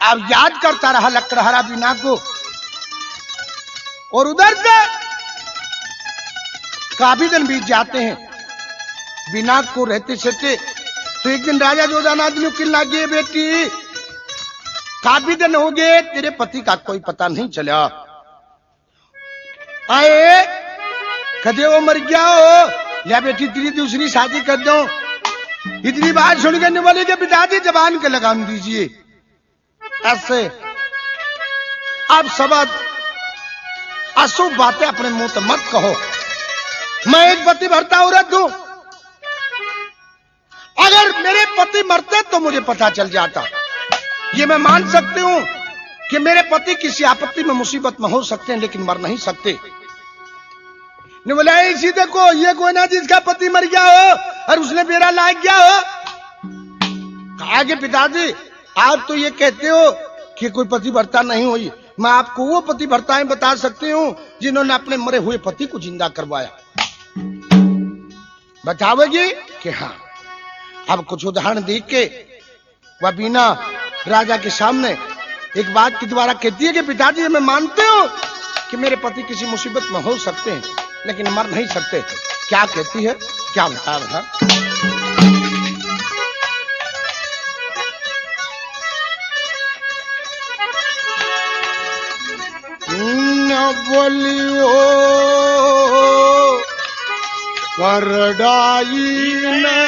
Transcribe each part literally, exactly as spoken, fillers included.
अब याद करता रहा लकड़हारा बीना को। और उधर से काफी दिन बीत जाते हैं बीना को रहते सहते। तो एक दिन राजा जोधानाथ ने किला गए, बेटी काफी दिन हो गए तेरे पति का कोई पता नहीं चला। आए कदे वो मर गया हो या बेटी तेरी दूसरी शादी कर दो। इतनी बात सुन के बोले कि पिताजी जबान के लगाम दीजिए ऐसे। अब सब अशुभ बातें अपने मुंह से मत कहो। मैं एक पति भरता औरत हूं, अगर मेरे पति मरते तो मुझे पता चल जाता। ये मैं मान सकती हूं कि मेरे पति किसी आपत्ति में मुसीबत में हो सकते हैं लेकिन मर नहीं सकते। ने बोला इसी देखो ये कोई ना जिसका पति मर गया हो और उसने बेरा लाग गया हो। कहा कि पिताजी आप तो ये कहते हो कि कोई पति भरता नहीं हुई, मैं आपको वो पति भरताएं बता सकती हूं जिन्होंने अपने मरे हुए पति को जिंदा करवाया। बताओगी कि हाँ। अब कुछ उदाहरण देख के वह बीना राजा के सामने एक बात के द्वारा कहती है कि पिताजी मैं मानते हो कि मेरे पति किसी मुसीबत में हो सकते हैं लेकिन मर नहीं सकते। क्या कहती है, क्या बता रहा। न बोलियो करडाई ने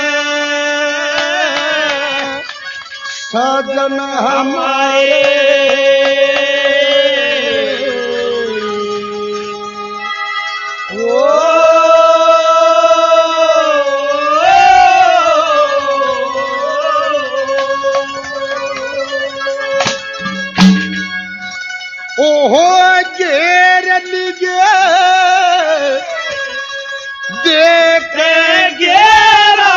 सजन हमारे ओहो घेर लीजिए देखे घेरा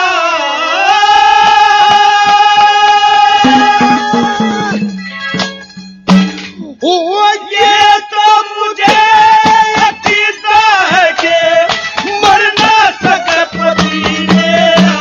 ओ ये तो मुझे अकीदा है कि मर ना सके पति मेरा।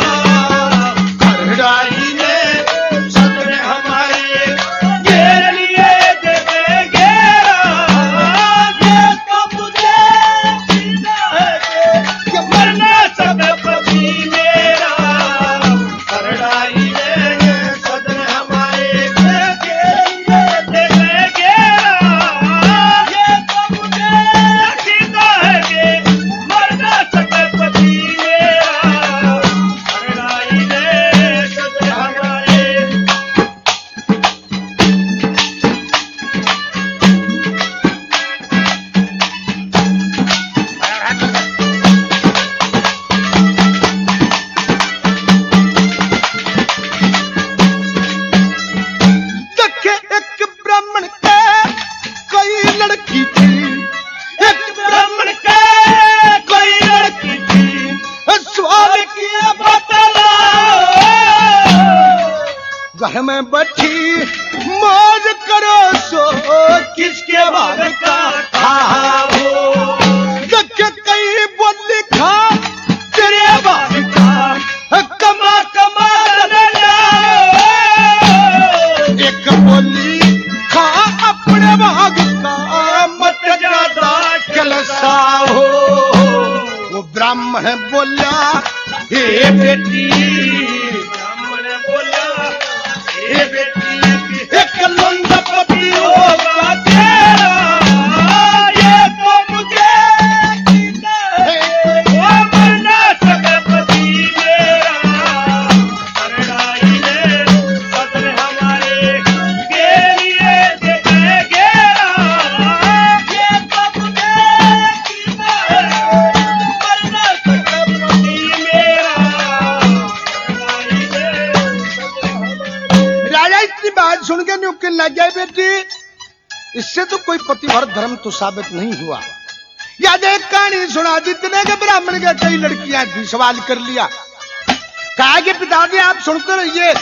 करडाई ने सजन हमारे घेर लिए देखे घेरा। ये तो मुझे अकीदा है कि मर ना सके पति मेरा। करडाई ने सजन हमारे घेर लिए देखे घेरा। ये तो मुझे अकीदा है कि मर ना सके पति मेरा। करडाई ने सजन हमारे देखे एक ब्राह्मण के कोई लड़की थी। एक ब्राह्मण के कोई लड़की थी। सवाल किया बतला घर में बैठी मौज करो सो किसके बाग का खाओ। देखे कई बोली खा तेरे बाग का कमा कमा न जाओ। एक बोली खा अपने भाग का मत ज्यादा कलसाओ। वो ब्राह्मण बोला हे बेटी, ब्राह्मण बोला हे बेटी एक लंदा पति होगा तेरा। ये तो मुझे अकीदा है वो मर ना सके पति मेरा। करडाई ने सजन हमारे घेर लिए देखे घेरा। ये तो मुझे अकीदा है मर ना सके पति मेरा। करडाई ने सजन हमारे। राजा इतनी बात सुन के न्यू लग गए बेटी इससे तो कोई पतिव्रत धर्म तो साबित नहीं हुआ। याद एक कहानी सुना जितने के ब्राह्मण के कई लड़कियां थी। सवाल कर लिया, कहा कि पिताजी आप सुनते रहिए।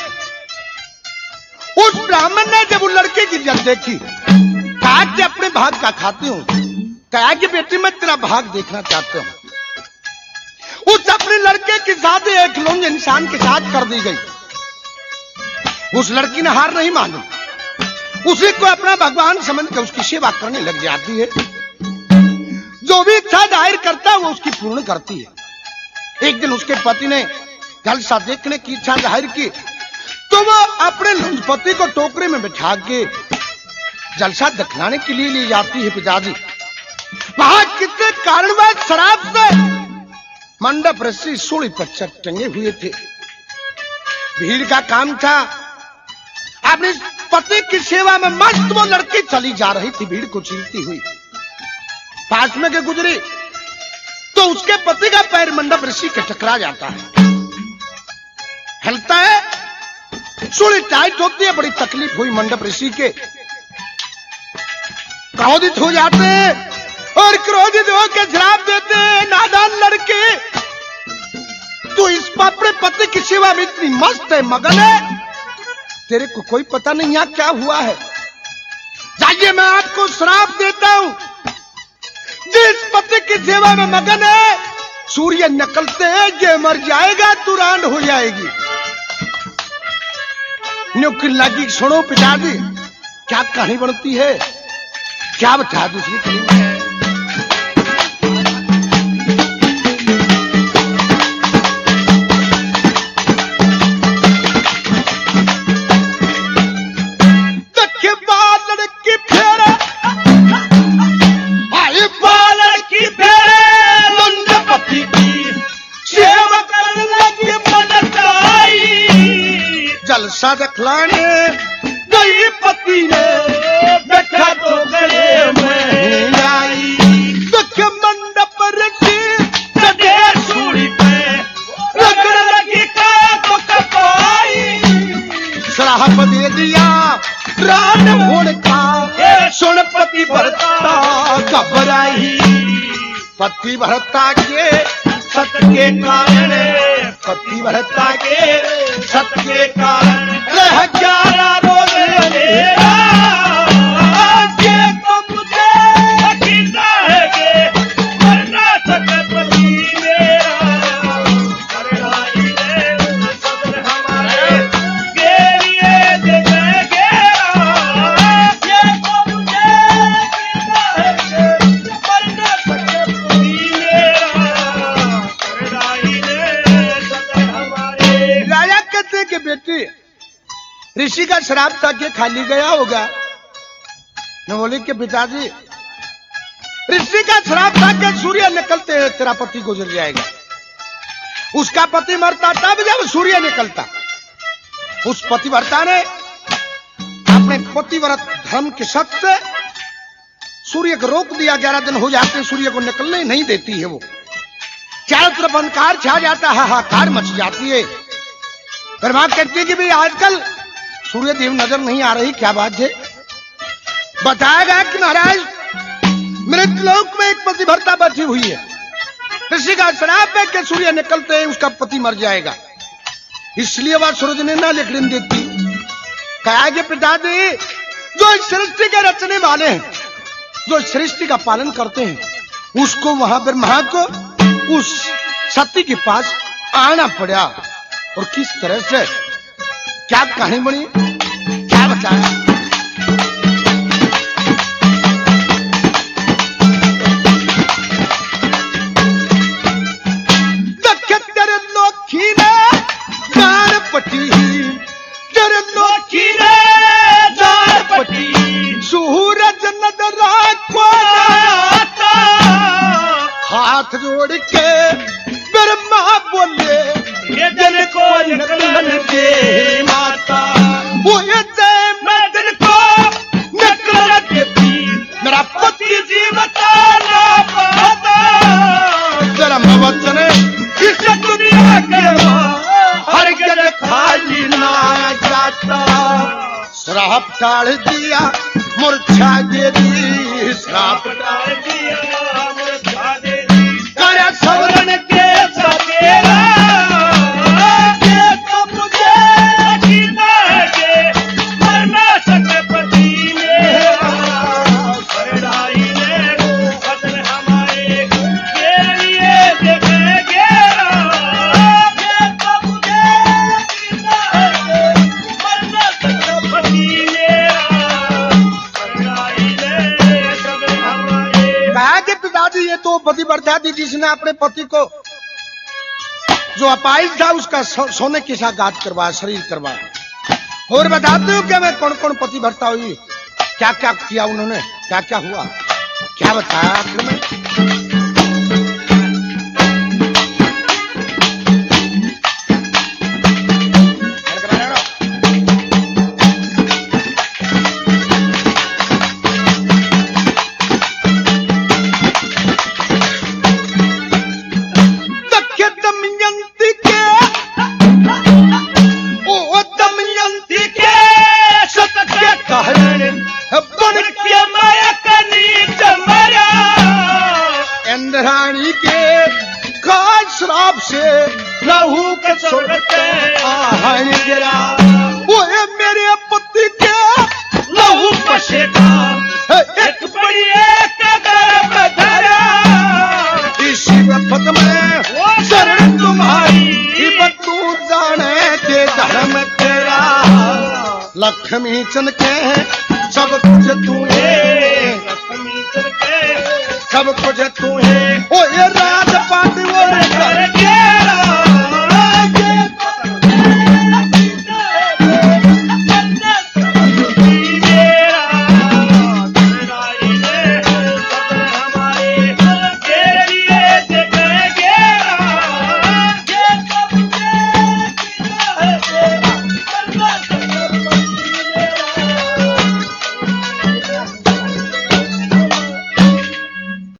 उस ब्राह्मण ने जब उस लड़के की जब देखी कहा कि अपने भाग का खाती हूं। कहा कि बेटी मैं तेरा भाग देखना चाहता हूं। उस अपने लड़के की शादी एक लोग इंसान के साथ कर दी गई। उस लड़की ने हार नहीं मानी उसी को अपना भगवान समझ के उसकी सेवा करने लग जाती है। जो भी इच्छा जाहिर करता है वो उसकी पूर्ण करती है। एक दिन उसके पति ने जलसा देखने की इच्छा जाहिर की तो वो अपने पति को टोकरे में बिठा के जलसा दिखलाने के लिए ले जाती है। पिताजी वहां कितने कारणवश शराब से मंडप रस्सी सूली पर टंगे हुए थे। भीड़ का काम था। अपने पति की सेवा में मस्त वो लड़की चली जा रही थी भीड़ को चीरती हुई। पास में के गुजरी तो उसके पति का पैर मंडप ऋषि के टकरा जाता है, हिलता है, सूली टाइट होती है। बड़ी तकलीफ हुई मंडप ऋषि के। क्रोधित हो जाते हैं और क्रोधित होकर श्राप देते हैं, नादान लड़के तू इस अपने पति की सेवा में इतनी मस्त है, मगन है, तेरे को कोई पता नहीं यहां क्या हुआ है। जाइए मैं आपको श्राप देता हूं। जिस पति की सेवा में मगन है सूर्य निकलते हैं ये मर जाएगा, तू रांड हो जाएगी। न्यूक लगी सुनो पिताजी क्या कहानी बनती है, क्या बता दूसरी कहानी। जलसा दिखलाने गई पति ने बैठा तो गले में आई। दुख मंडप रखी चढ़े सूली पे रगड़ लगी का तो कपाई। श्राप दे दिया प्राण होने का सुन पति भरता घबराई। पति भरता के सत के कारण, पति भरता के सत के कारण रह ग्यारह रोज अंधेरा। ये तो मुझे अकीदा है कि मर ना सके पति मेरा। करनाई ने सदर हमारे गेरिए जगह गेरा। ये तो मुझे अकीदा है कि मर ना सके पति मेरा। करनाई ने सदर हमारे। राजा कहते कि बेटी ऋषि का शराब था के खाली गया होगा। न बोले कि पिताजी ऋषि का शराब था के सूर्य निकलते हैं तेरा पति गुजर जाएगा। उसका पति मरता तब जब सूर्य निकलता। उस पतिव्रता ने अपने पतिव्रत धर्म के शक से सूर्य को रोक दिया। ग्यारह दिन हो जाते सूर्य को निकलने नहीं देती है। वो चारों तरफ अंधकार छा जाता, हाहाकार मच जाती है। फिर मां कहती है कि भाई आजकल सूर्य देव नजर नहीं आ रही, क्या बात है। बताया गया कि महाराज मृतलोक में एक पतिव्रता बैठी हुई है। ऋषि का श्राप है कि सूर्य निकलते ही उसका पति मर जाएगा, इसलिए वह सूरज ने ना लिखने देती। कहा कि पिताजी जो सृष्टि के रचने वाले हैं, जो सृष्टि का पालन करते हैं, उसको वहां ब्रह्मा को उस सती के पास आना पड़ा। और किस तरह से क्या कहानी बनी, क्या बताया। तेरे लोकी ने जान पटी, तेरे लोकी ने जान पटी। सूरज नजरा को आता हाथ जोड़ के ब्रह्मा बोले ये दिन को निकलन दे माता। वो ये मैं दिन को निकलन देती, मेरा पति जीवता ना पाता। तेरा वचन इस दुनिया के हर गल खाली ना जाता। श्राप टाल दिया मूर्छा दे दी, श्राप टाल दिया मूर्छा दे दी। कर सवरण के सवेरा तो पतिव्रता थी जिसने अपने पति को जो अपाइज था उसका सो, सोने के साथ घात करवाया, शरीर करवाया। और बताते हो क्या मैं कौन कौन पतिव्रता हुई, क्या क्या किया उन्होंने, क्या क्या हुआ, क्या बताया आखिर में। इंद्राणी के खास श्राप से लहू के छोड़ते आहन गिरा, वो मेरे पति के लहू पसेगा, एक बड़ी एक गर्भ धरा, इसी वक्त में शरण तुम्हारी तू जाने के धर्म तेरा। लक्ष्मी चंद के सब कुछ तू है, लक्ष्मी चंद के सब कुछ तू है, ओ ये